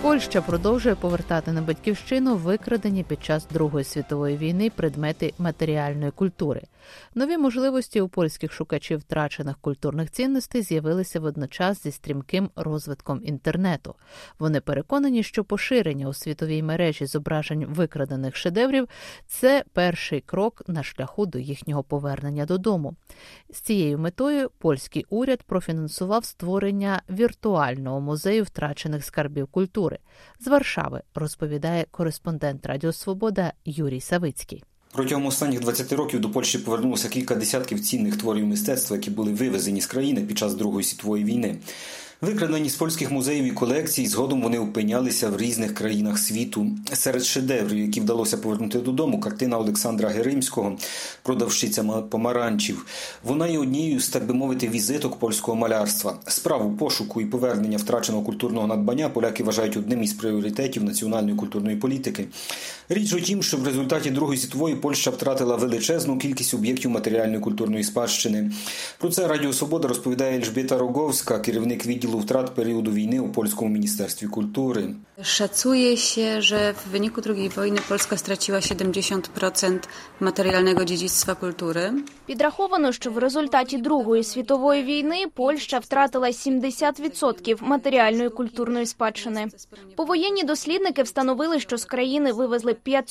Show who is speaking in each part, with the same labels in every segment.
Speaker 1: Польща продовжує повертати на батьківщину викрадені під час Другої світової війни предмети матеріальної культури. Нові можливості у польських шукачів втрачених культурних цінностей з'явилися водночас зі стрімким розвитком інтернету. Вони переконані, що поширення у світовій мережі зображень викрадених шедеврів – це перший крок на шляху до їхнього повернення додому. З цією метою польський уряд профінансував створення віртуального музею втрачених скарбів культури. З Варшави розповідає кореспондент Радіо Свобода Юрій Савицький.
Speaker 2: Протягом останніх 20 років до Польщі повернулося кілька десятків цінних творів мистецтва, які були вивезені з країни під час Другої світової війни. Викрадені з польських музеїв і колекцій, згодом вони опинялися в різних країнах світу. Серед шедеврів, які вдалося повернути додому, картина Олександра Геримського «Продавщиця помаранчів». Вона є однією з, так би мовити, візиток польського малярства. Справу пошуку і повернення втраченого культурного надбання поляки вважають одним із пріоритетів національної культурної політики. Річ у тім, що в результаті Другої світової Польща втратила величезну кількість об'єктів матеріальної культурної спадщини. Про це Радіо Свобода розповідає Ельжбіта Роговська, керівник відділу втрат періоду війни у Польському міністерстві культури.
Speaker 3: Szacuje się, że w wyniku II wojny Polska straciła 70% materialnego dziedzictwa kultury.
Speaker 4: Підраховано, що в результаті Другої світової війни Польща втратила 70% матеріальної культурної спадщини. Повоєнні дослідники встановили, що з країни вивезли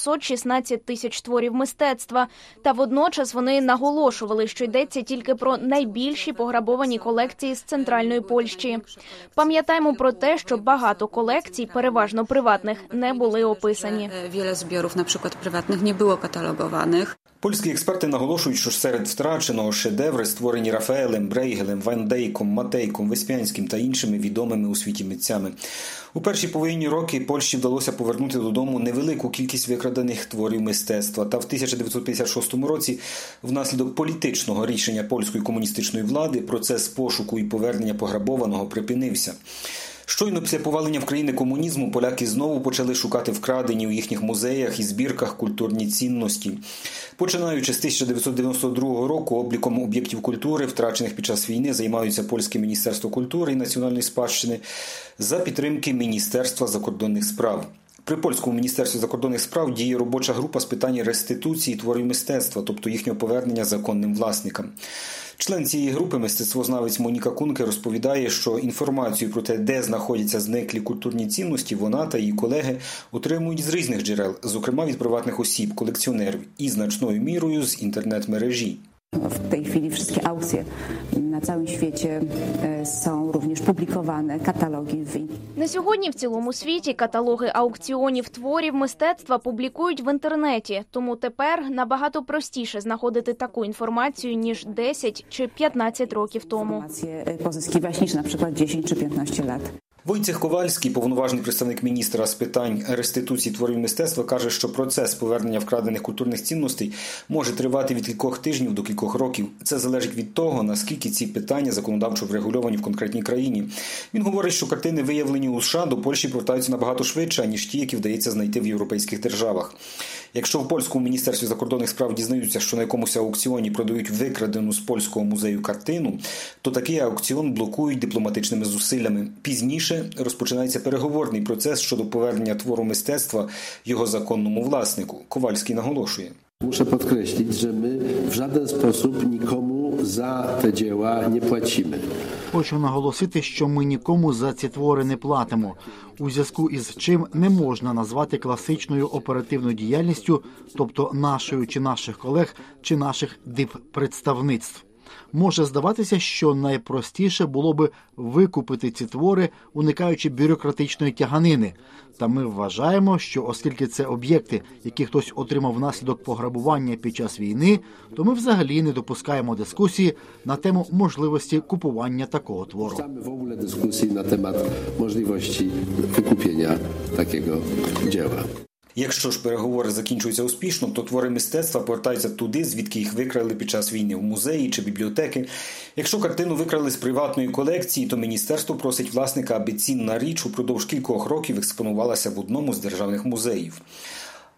Speaker 4: 516 тисяч творів мистецтва, та водночас вони наголошували, що йдеться тільки про найбільші пограбовані колекції з центральної Польщі. Пам'ятаємо про те, що багато колекцій, переважно приватних, не були описані.
Speaker 3: Wiele zbiorów, na przykład prywatnych, nie było katalogowanych.
Speaker 2: Польські експерти наголошують, що серед втраченого шедеври, створені Рафаелем, Брейгелем, Ван Дейком, Матейком, Веспянським та іншими відомими у світі митцями. У перші повоєнні роки Польщі вдалося повернути додому невелику кількість викрадених творів мистецтва. Та в 1956 році, внаслідок політичного рішення польської комуністичної влади, процес пошуку і повернення пограбованого припинився. Щойно після повалення в країни комунізму поляки знову почали шукати вкрадені у їхніх музеях і збірках культурні цінності. Починаючи з 1992 року обліком об'єктів культури, втрачених під час війни, займаються Польське міністерство культури і національної спадщини за підтримки Міністерства закордонних справ. При Польському міністерстві закордонних справ діє робоча група з питань реституції творів мистецтва, тобто їхнього повернення законним власникам. Член цієї групи, мистецтвознавець Моніка Кунке, розповідає, що інформацію про те, де знаходяться зниклі культурні цінності, вона та її колеги отримують з різних джерел, зокрема від приватних осіб, колекціонерів і значною мірою з інтернет-мережі.
Speaker 5: W tej chwili wszystkie aukcje na całym świecie są również publikowane, katalogi.
Speaker 4: На сьогодні в цілому світі каталоги аукціонів творів мистецтва публікують в інтернеті, тому тепер набагато простіше знаходити таку інформацію, ніж 10 чи 15 років тому.
Speaker 5: Informacje pozyskiwać niż na przykład 10 czy 15 lat.
Speaker 2: Войцех Ковальський, повноважний представник міністра з питань реституції творів мистецтва, каже, що процес повернення вкрадених культурних цінностей може тривати від кількох тижнів до кількох років. Це залежить від того, наскільки ці питання законодавчо врегульовані в конкретній країні. Він говорить, що картини, виявлені у США, до Польщі повертаються набагато швидше, ніж ті, які вдається знайти в європейських державах. Якщо в Польському міністерстві закордонних справ дізнаються, що на якомусь аукціоні продають викрадену з польського музею картину, то такий аукціон блокують дипломатичними зусиллями. Пізніше розпочинається переговорний процес щодо повернення твору мистецтва його законному власнику. Ковальський наголошує.
Speaker 6: Muszę podkreślić, że my w żaden sposób nikomu za te dzieła nie płacimy.
Speaker 7: Хочу наголосити, що ми нікому за ці твори не платимо, у зв'язку із чим не можна назвати класичною оперативною діяльністю, тобто нашою чи наших колег, чи наших диппредставництв. Може здаватися, що найпростіше було би викупити ці твори, уникаючи бюрократичної тяганини. Та ми вважаємо, що оскільки це об'єкти, які хтось отримав внаслідок пограбування під час війни, то ми взагалі не допускаємо дискусії на тему можливості купування такого твору.
Speaker 6: Mamy w ogóle dyskusji na temat możliwości wykupienia takiego dzieła.
Speaker 2: Якщо ж переговори закінчуються успішно, то твори мистецтва повертаються туди, звідки їх викрали під час війни, в музеї чи бібліотеки. Якщо картину викрали з приватної колекції, то міністерство просить власника, аби цінна річ упродовж кількох років експонувалася в одному з державних музеїв.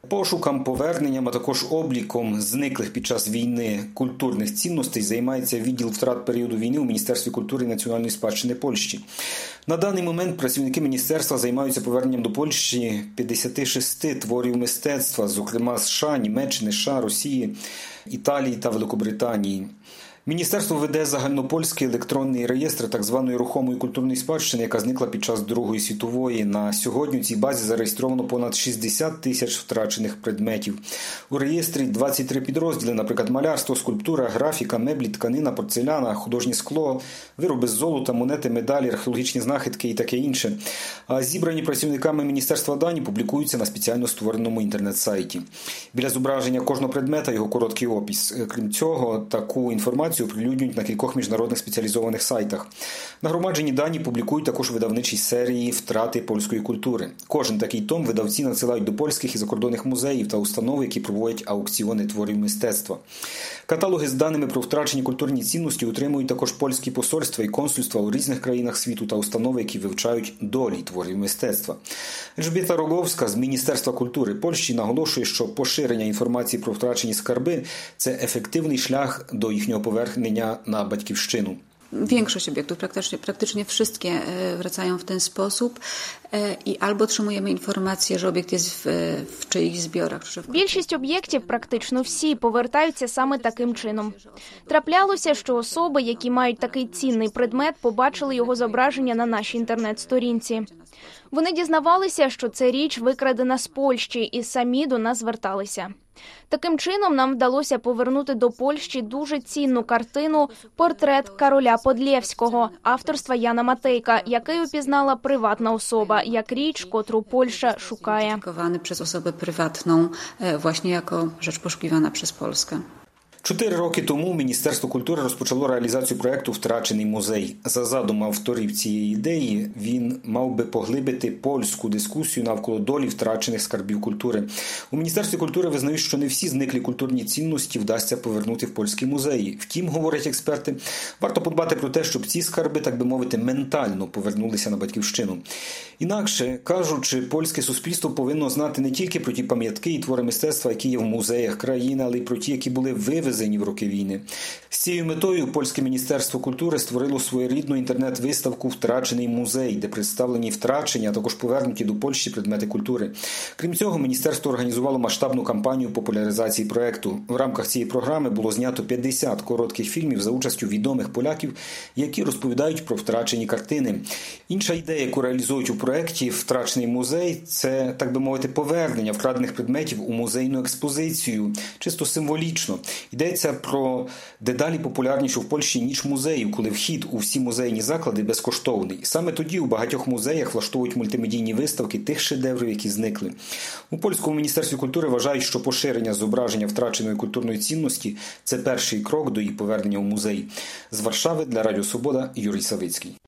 Speaker 2: Пошуком, поверненням, а також обліком зниклих під час війни культурних цінностей займається відділ втрат періоду війни у Міністерстві культури і національної спадщини Польщі. На даний момент працівники міністерства займаються поверненням до Польщі 56 творів мистецтва, зокрема США, Німеччини, США, Росії, Італії та Великобританії. Міністерство веде загальнопольський електронний реєстр так званої рухомої культурної спадщини, яка зникла під час Другої світової. На сьогодні у цій базі зареєстровано понад 60 тисяч втрачених предметів. У реєстрі 23 підрозділи, наприклад, малярство, скульптура, графіка, меблі, тканина, порцеляна, художнє скло, вироби з золота, монети, медалі, археологічні знахідки і таке інше. А зібрані працівниками міністерства дані публікуються на спеціально створеному інтернет-сайті. Біля зображення кожного предмета його короткий опис. Крім цього, таку інформацію оприлюднюють на кількох міжнародних спеціалізованих сайтах. Нагромаджені дані публікують також видавничі серії «Втрати польської культури». Кожен такий том видавці надсилають до польських і закордонних музеїв та установ, які проводять аукціони творів мистецтва. Каталоги з даними про втрачені культурні цінності утримують також польські посольства і консульства у різних країнах світу та установи, які вивчають долі творів мистецтва. Ельжбіта Роговська з Міністерства культури Польщі наголошує, що поширення інформації про втрачені скарби – це ефективний шлях до їхнього повернення на батьківщину.
Speaker 3: Większość obiektów, praktycznie wszystkie wracają w ten sposób i albo otrzymujemy informację, że obiekt jest w czyichś zbiorach.
Speaker 4: Більшість об'єктів, практично всі, повертаються саме таким чином. Траплялося, що особи, які мають такий цінний предмет, побачили його зображення на нашій інтернет-сторінці. Вони дізнавалися, що ця річ викрадена з Польщі і самі до нас зверталися. Таким чином нам вдалося повернути до Польщі дуже цінну картину «Портрет короля Подлєвського» авторства Яна Матейка, який упізнала приватна особа, як річ, котру Польща шукає.
Speaker 3: Identyfikowany przez osobę prywatną właśnie jako rzecz poszukiwana przez Polskę.
Speaker 2: 4 роки тому Міністерство культури розпочало реалізацію проєкту «Втрачений музей». За задумом авторів цієї ідеї, він мав би поглибити польську дискусію навколо долі втрачених скарбів культури. У Міністерстві культури визнають, що не всі зниклі культурні цінності вдасться повернути в польські музеї. Втім, говорять експерти, варто подбати про те, щоб ці скарби, так би мовити, ментально повернулися на батьківщину. Інакше, кажучи, польське суспільство повинно знати не тільки про ті пам'ятки і твори мистецтва, які є в музеях країни, але й про ті, які були вивезені в роки війни. З цією метою Польське Міністерство культури створило своєрідну інтернет-виставку «Втрачений музей», де представлені втрачені, а також повернуті до Польщі предмети культури. Крім цього, міністерство організувало масштабну кампанію популяризації проєкту. В рамках цієї програми було знято 50 коротких фільмів за участю відомих поляків, які розповідають про втрачені картини. Інша ідея, яку реалізують у проєкті «Втрачений музей» – це, так би мовити, повернення вкрадених предметів у музейну експозицію, чисто символічно. Йдеться про дедалі популярнішу в Польщі ніч музеїв, коли вхід у всі музейні заклади безкоштовний. Саме тоді у багатьох музеях влаштовують мультимедійні виставки тих шедеврів, які зникли. У Польському Міністерстві культури вважають, що поширення зображення втраченої культурної цінності – це перший крок до її повернення у музей. З Варшави для Радіо Свобода Юрій Савицький.